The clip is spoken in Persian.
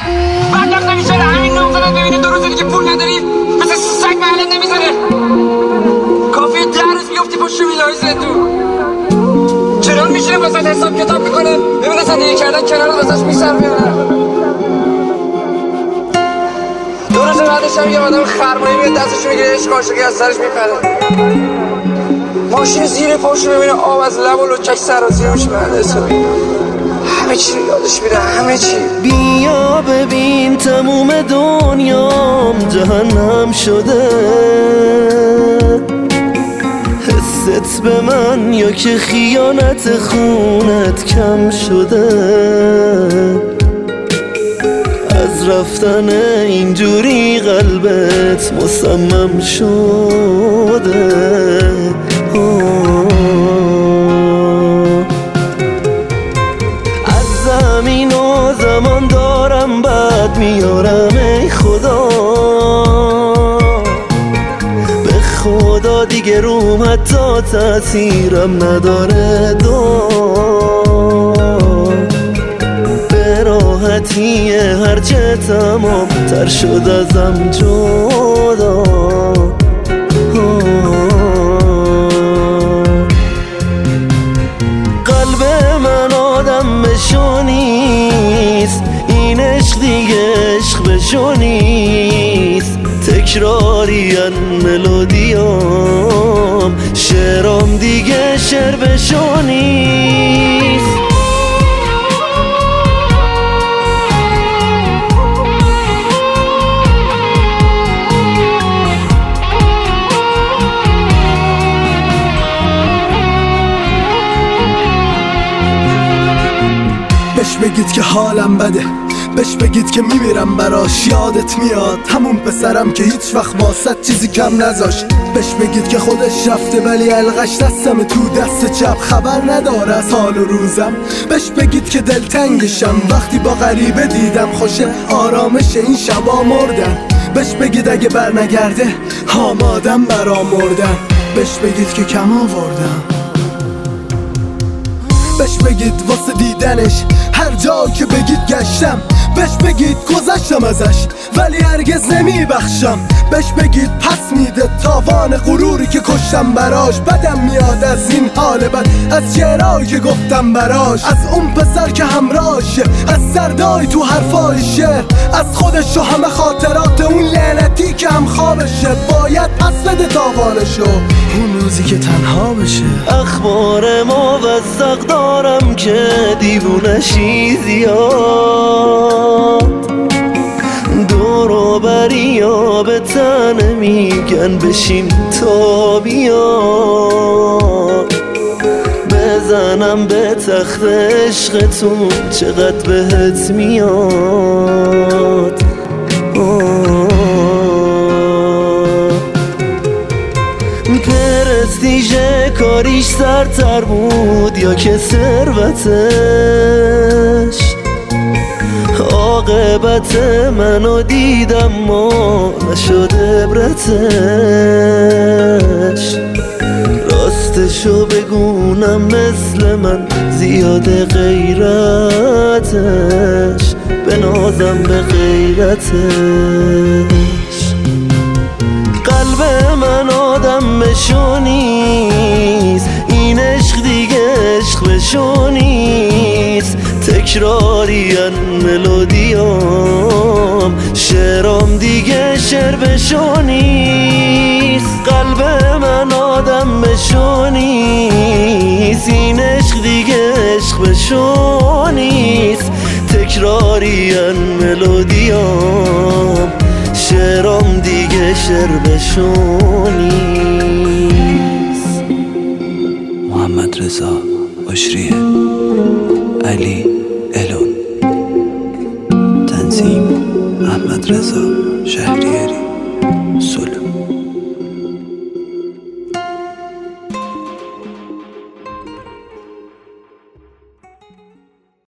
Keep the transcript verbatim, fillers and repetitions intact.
بعد نمیشه همین نام زدن ببینید دو روزه دیگه پول نداری مثل سگ محلت نمیزنه. کافیه ده روز بیفتی پشت ویلای زندون. چرا میشینه واسه حساب کتاب میکنه ببینه زندگی کردن کنار واسش میسر میاره. دو روز بعدش هم یه آدم خرمایی میاد دستش میگیره عشق عاشقی از سرش میپره. ماشین زیر پاشو ببینه آب از لب و لچک سرازیر میشه بعد حسابی همه چی یادش میره همه چی. بیا ببین تموم دنیام جهنم شده، حست به من یا که خیانت خونت کم شده، از رفتن اینجوری قلبت مصمم شده. از زمین و زمان دارم بد میارم ای خدا، به خدا دیگه روم حتی تأثیرم نداره دو به راحتیه هرچه تمام تر شد ازم جدا. قلب من آدم بشو نیست، این عشق دیگه عشق بشو نیست، تکراریان ملودیام شعرام دیگه شعر بشو نیست. بهش بگید که حالم بده، بهش بگید که میمیرم براش، یادت میاد همون پسرم که هیچ وقت واسط چیزی کم نذاشت. بهش بگید که خودش رفته ولی الغش دستم تو دست چپ، خبر نداره از حال و روزم. بهش بگید که دلتنگشم وقتی با غریبه دیدم خوشه آرامش این شبا مردن. بهش بگید اگه بر نگرده آمادم برا مردن. بهش بگید که کم آوردم. بهش بگید واسه دیدنش هر جا که بگید گشتم. بهش بگید گذشتم ازش ولی هرگز نمیبخشم. بهش بگید پس میده تاوان غروری که کشتم براش. بدم میاد از این حال بد، از چهرهایی که گفتم براش، از اون پسر که همراهشه، از سردای تو حرفای شعر، از خودش و همه خاطرات اون لعنتی که هم خوابشه. باید پس بده تاوانشو اون روزی که تنها بشه. اخبار موثق دارم که دیوونشی زیاد، دور بری ها به تنه میگن بشین تا بیاد، بزنم به تخت عشقتون چقدر بهت میاد. پرستیژ کاریش سرتر بود یا که ثروتش، عاقبت منو دیدم ما نشد عبرتش. راستشو بگونم مثل من زیاده غیرتش، بنازم به غیرتش. قلب من آدم بشو نیست، این عشق دیگه عشق بشو نیست، تکراریان ملودیام شعرام دیگه شعر بشو نیست. قلب من آدم بشو نیست، این عشق دیگه عشق بشو نیست، تکراریان ملودیام شعرام دیگه شعر بشو نیست. محمد رضا بشریه، علی الون، تنظیم احمد رضا شهریاری، سلو.